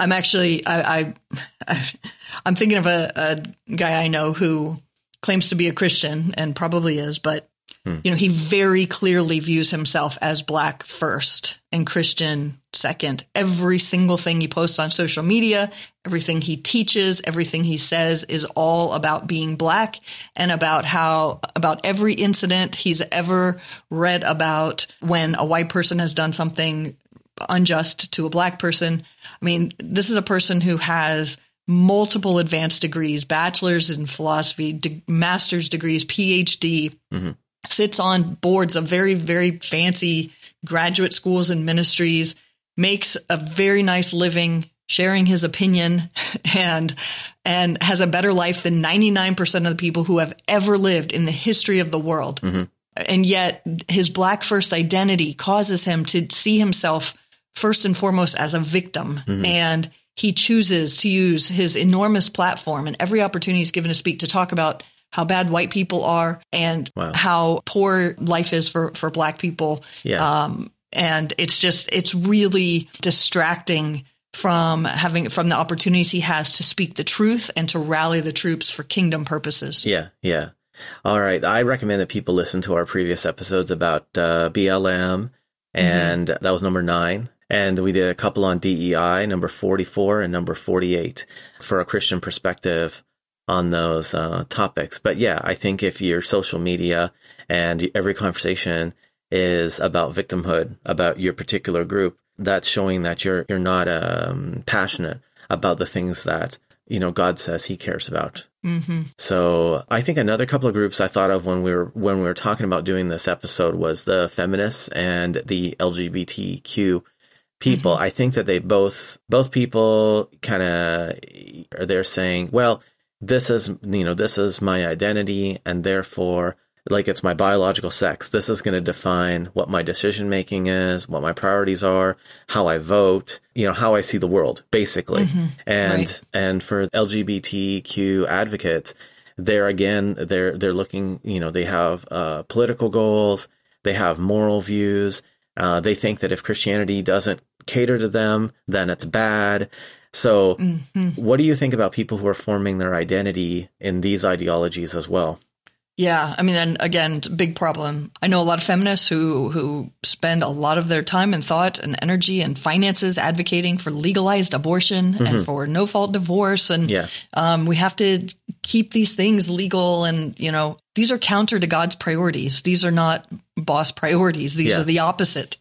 I'm actually, I, I, I'm thinking of a, a guy I know who claims to be a Christian and probably is, but Hmm. you know, he very clearly views himself as Black first and Christian second. Every single thing he posts on social media, everything he teaches, everything he says is all about being Black and about how, about every incident he's ever read about when a white person has done something unjust to a Black person. I mean, this is a person who has multiple advanced degrees, bachelor's in philosophy, de- master's degrees, P H D. Mm-hmm. Sits on boards of very, very fancy graduate schools and ministries, makes a very nice living sharing his opinion, and and has a better life than ninety-nine percent of the people who have ever lived in the history of the world. Mm-hmm. And yet his Black first identity causes him to see himself first and foremost as a victim. Mm-hmm. And he chooses to use his enormous platform and every opportunity he's given to speak to talk about how bad white people are and wow. how poor life is for, for Black people. Yeah. Um, and it's just, it's really distracting from having, from the opportunities he has to speak the truth and to rally the troops for kingdom purposes. Yeah. Yeah. All right. I recommend that people listen to our previous episodes about uh, B L M, and mm-hmm. that was number nine. And we did a couple on D E I, number forty-four and number forty-eight, for a Christian perspective on those uh, topics. But yeah, I think if your social media and every conversation is about victimhood, about your particular group, that's showing that you're you're not um, passionate about the things that, you know, God says he cares about. Mm-hmm. So I think another couple of groups I thought of when we were when we were talking about doing this episode was the feminists and the L G B T Q people. Mm-hmm. I think that they both both people kind of are there saying, well, this is, you know, this is my identity, and therefore, like, it's my biological sex. This is going to define what my decision making is, what my priorities are, how I vote, you know, how I see the world, basically. Mm-hmm. And right. and for L G B T Q advocates, they're again, they're they're looking, you know, they have uh, political goals, they have moral views. Uh, they think that if Christianity doesn't cater to them, then it's bad. So mm-hmm. what do you think about people who are forming their identity in these ideologies as well? Yeah, I mean, and again, it's a big problem. I know a lot of feminists who who spend a lot of their time and thought and energy and finances advocating for legalized abortion mm-hmm. and for no-fault divorce. And yeah. um, we have to keep these things legal. And, you know, these are counter to God's priorities. These are not boss priorities. These yeah. are the opposite.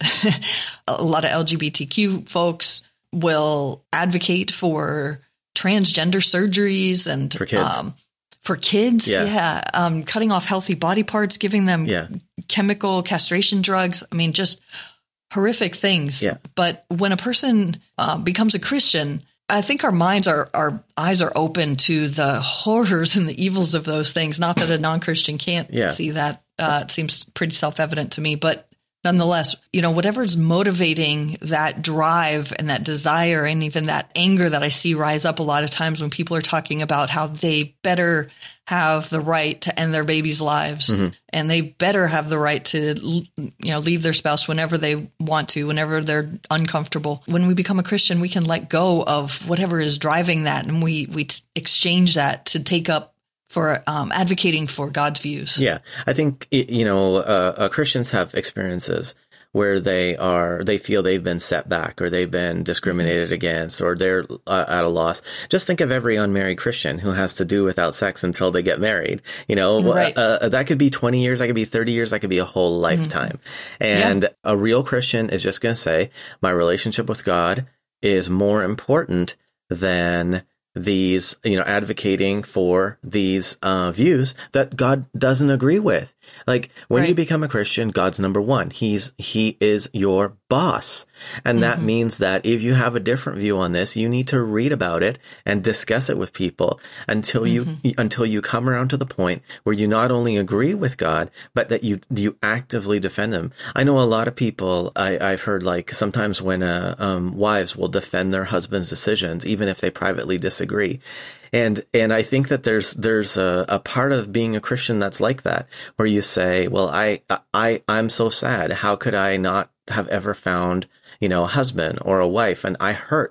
A lot of L G B T Q folks will advocate for transgender surgeries and for kids. Um, for kids. Yeah. yeah. Um, cutting off healthy body parts, giving them yeah. chemical castration drugs. I mean, just horrific things. Yeah. But when a person uh, becomes a Christian, I think our minds are, our eyes are open to the horrors and the evils of those things. Not that a non-Christian can't yeah. see that. Uh, it seems pretty self-evident to me, but nonetheless, you know, whatever's motivating that drive and that desire and even that anger that I see rise up a lot of times when people are talking about how they better have the right to end their babies' lives mm-hmm. and they better have the right to, you know, leave their spouse whenever they want to, whenever they're uncomfortable. When we become a Christian, we can let go of whatever is driving that, and we, we t- exchange that to take up for um, advocating for God's views. Yeah, I think, you know, uh, uh, Christians have experiences where they are, they feel they've been set back or they've been discriminated against or they're uh, at a loss. Just think of every unmarried Christian who has to do without sex until they get married. You know, right. uh, that could be twenty years, that could be thirty years, that could be a whole lifetime. Mm-hmm. And yeah. a real Christian is just going to say, my relationship with God is more important than these, you know, advocating for these uh, views that God doesn't agree with. Like when right. you become a Christian, God's number one. He's he is your boss. And mm-hmm. that means that if you have a different view on this, you need to read about it and discuss it with people until mm-hmm. you until you come around to the point where you not only agree with God, but that you you actively defend him. I know a lot of people, I, I've heard like sometimes when uh, um, wives will defend their husband's decisions, even if they privately disagree. And and I think that there's there's a, a part of being a Christian that's like that, where you say, well, I I I'm so sad. How could I not have ever found, you know, a husband or a wife? And I hurt.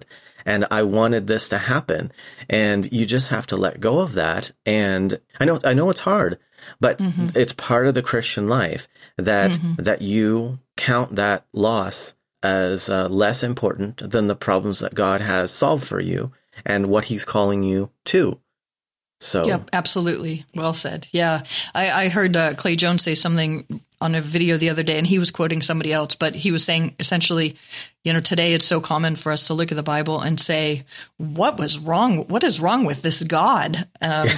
and I wanted this to happen. And you just have to let go of that. And I know, I know it's hard, but mm-hmm. it's part of the Christian life that, mm-hmm. that you count that loss as uh, less important than the problems that God has solved for you and what he's calling you to. So, yeah, absolutely. Well said. Yeah. I, I heard uh, Clay Jones say something on a video the other day, and he was quoting somebody else, but he was saying essentially, you know, today it's so common for us to look at the Bible and say, what was wrong? What is wrong with this God? Um,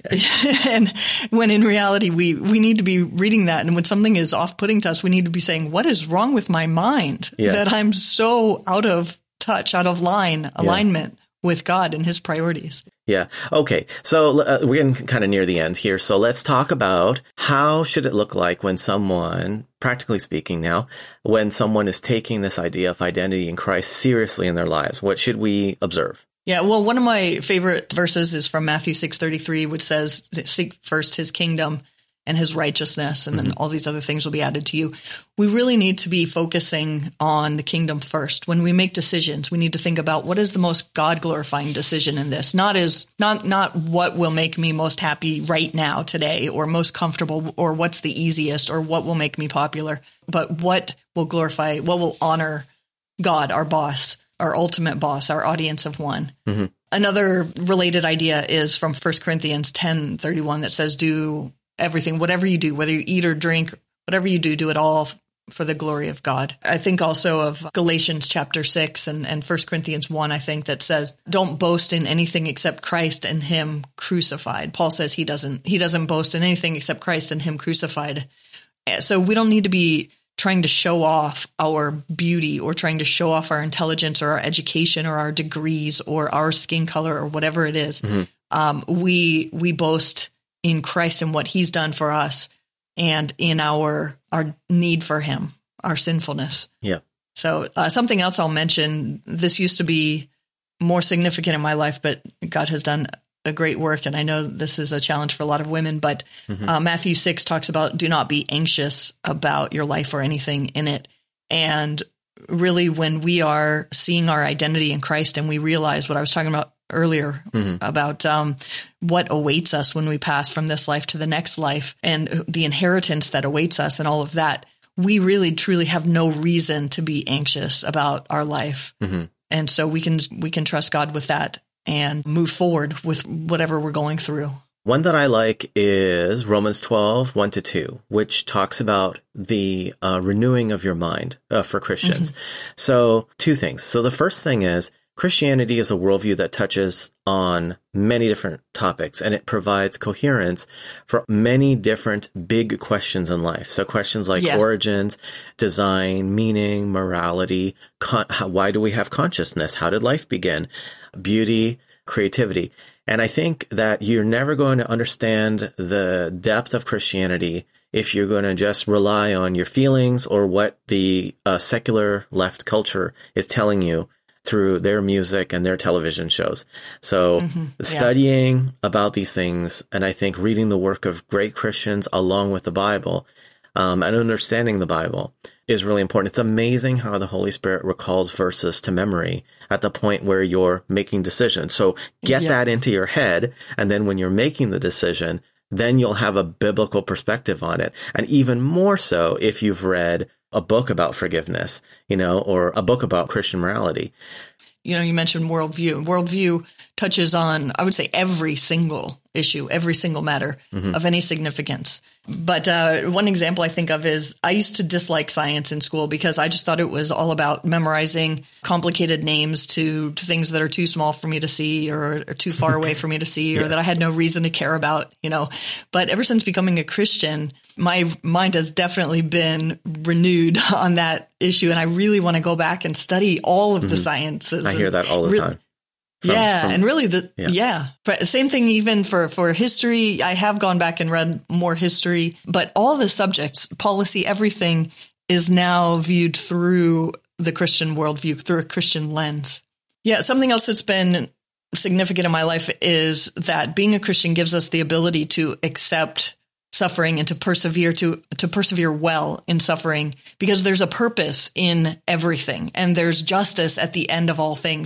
and when in reality, we, we need to be reading that. And when something is off-putting to us, we need to be saying, what is wrong with my mind yeah. that I'm so out of touch, out of line, alignment yeah. with God and his priorities? Yeah. Okay. So uh, we're getting kind of near the end here. So let's talk about how should it look like when someone, practically speaking now, when someone is taking this idea of identity in Christ seriously in their lives. What should we observe? Yeah. Well, one of my favorite verses is from Matthew six thirty-three, which says, seek first his kingdom and his righteousness, and then mm-hmm. all these other things will be added to you. We really need to be focusing on the kingdom first. When we make decisions, we need to think about what is the most God-glorifying decision in this. Not as not not what will make me most happy right now, today, or most comfortable, or what's the easiest, or what will make me popular, but what will glorify, what will honor God, our boss, our ultimate boss, our audience of one. Mm-hmm. Another related idea is from First Corinthians ten thirty-one that says, do everything, whatever you do, whether you eat or drink, whatever you do, do it all for the glory of God. I think also of Galatians chapter six and, and First Corinthians one, I think, that says, don't boast in anything except Christ and him crucified. Paul says he doesn't, he doesn't boast in anything except Christ and him crucified. So we don't need to be trying to show off our beauty or trying to show off our intelligence or our education or our degrees or our skin color or whatever it is. Mm-hmm. Um, we, we boast in Christ and what he's done for us and in our, our need for him, our sinfulness. Yeah. So uh, something else I'll mention, this used to be more significant in my life, but God has done a great work. And I know this is a challenge for a lot of women, but mm-hmm. uh, Matthew six talks about, do not be anxious about your life or anything in it. And really, when we are seeing our identity in Christ and we realize what I was talking about earlier mm-hmm. about um, what awaits us when we pass from this life to the next life and the inheritance that awaits us and all of that, we really truly have no reason to be anxious about our life. Mm-hmm. And so we can, we can trust God with that and move forward with whatever we're going through. One that I like is Romans twelve, one to two, which talks about the uh, renewing of your mind uh, for Christians. Mm-hmm. So two things. So the first thing is, Christianity is a worldview that touches on many different topics, and it provides coherence for many different big questions in life. So questions like yeah. origins, design, meaning, morality, con- how, why do we have consciousness? How did life begin? Beauty, creativity. And I think that you're never going to understand the depth of Christianity if you're going to just rely on your feelings or what the uh, secular left culture is telling you through their music and their television shows. So mm-hmm. yeah. studying about these things, and I think reading the work of great Christians along with the Bible um, and understanding the Bible is really important. It's amazing how the Holy Spirit recalls verses to memory at the point where you're making decisions. So get yeah. that into your head, and then when you're making the decision, then you'll have a biblical perspective on it. And even more so if you've read a book about forgiveness, you know, or a book about Christian morality. You know, you mentioned worldview. Worldview touches on, I would say, every single issue, every single matter mm-hmm. of any significance. But uh, one example I think of is I used to dislike science in school because I just thought it was all about memorizing complicated names to, to things that are too small for me to see or, or too far away for me to see yes. or that I had no reason to care about, you know. But ever since becoming a Christian, my mind has definitely been renewed on that issue. And I really want to go back and study all of mm-hmm. the sciences. I hear that all the re- time. From, yeah. From, and really the, yeah. yeah. Same thing even for, for history. I have gone back and read more history, but all the subjects, policy, everything is now viewed through the Christian worldview, through a Christian lens. Yeah. Something else that's been significant in my life is that being a Christian gives us the ability to accept suffering and to persevere, to, to persevere well in suffering, because there's a purpose in everything and there's justice at the end of all things.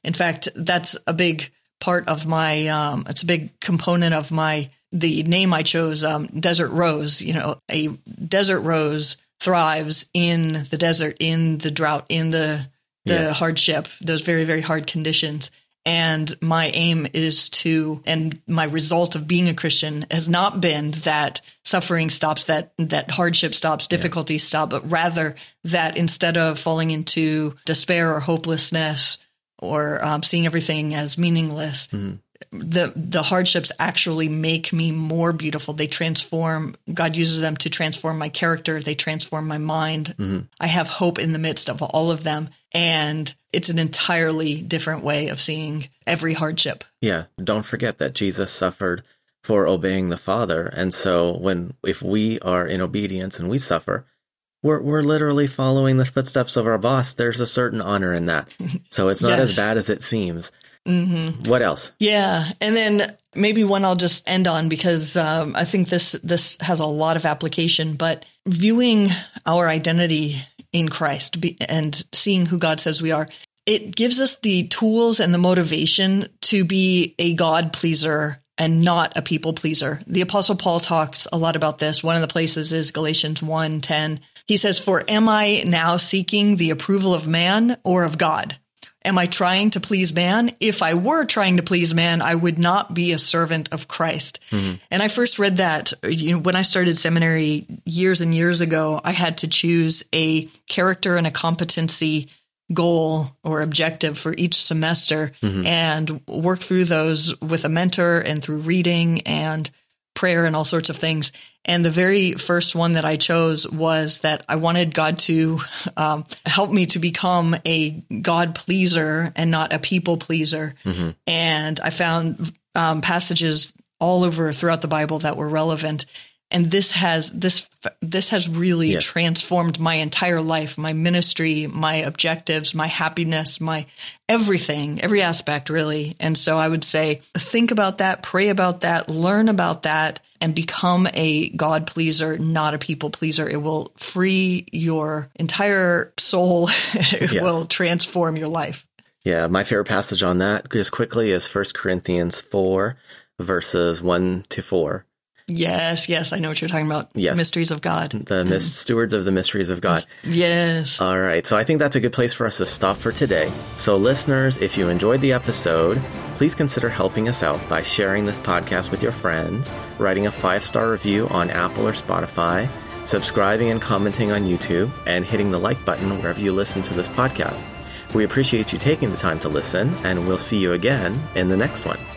In fact, that's a big part of my, um, it's a big component of my, the name I chose, um, Desert Rose. You know, a desert rose thrives in the desert, in the drought, in the, the yes. hardship, those very, very hard conditions. And my aim is to, and my result of being a Christian has not been that suffering stops, that that hardship stops, difficulty yeah. stop, but rather that instead of falling into despair or hopelessness or um, seeing everything as meaningless, mm-hmm. the the hardships actually make me more beautiful. They transform, God uses them to transform my character. They transform my mind. Mm-hmm. I have hope in the midst of all of them. And it's an entirely different way of seeing every hardship. Yeah. Don't forget that Jesus suffered for obeying the Father. And so when, if we are in obedience and we suffer, we're, we're literally following the footsteps of our boss. There's a certain honor in that. So it's not yes. as bad as it seems. Mm-hmm. What else? Yeah. And then maybe one I'll just end on because um, I think this, this has a lot of application, but viewing our identity in Christ and seeing who God says we are, it gives us the tools and the motivation to be a God pleaser and not a people pleaser. The Apostle Paul talks a lot about this. One of the places is Galatians one ten. He says, "For am I now seeking the approval of man or of God? Am I trying to please man? If I were trying to please man, I would not be a servant of Christ." Mm-hmm. And I first read that, you know, when I started seminary years and years ago. I had to choose a character and a competency goal or objective for each semester mm-hmm. and work through those with a mentor and through reading and prayer and all sorts of things. And the very first one that I chose was that I wanted God to um, help me to become a God pleaser and not a people pleaser. Mm-hmm. And I found um, passages all over throughout the Bible that were relevant. And this has this this has really yes. transformed my entire life, my ministry, my objectives, my happiness, my everything, every aspect, really. And so I would say, think about that, pray about that, learn about that, and become a God pleaser, not a people pleaser. It will free your entire soul. It yes. will transform your life. Yeah, my favorite passage on that, just quickly, is First Corinthians four, verses one to four. Yes, yes, I know what you're talking about. Yes. Mysteries of God. The mis- stewards of the mysteries of God. Yes. All right, so I think that's a good place for us to stop for today. So listeners, if you enjoyed the episode, please consider helping us out by sharing this podcast with your friends, writing a five-star review on Apple or Spotify, subscribing and commenting on YouTube, and hitting the like button wherever you listen to this podcast. We appreciate you taking the time to listen, and we'll see you again in the next one.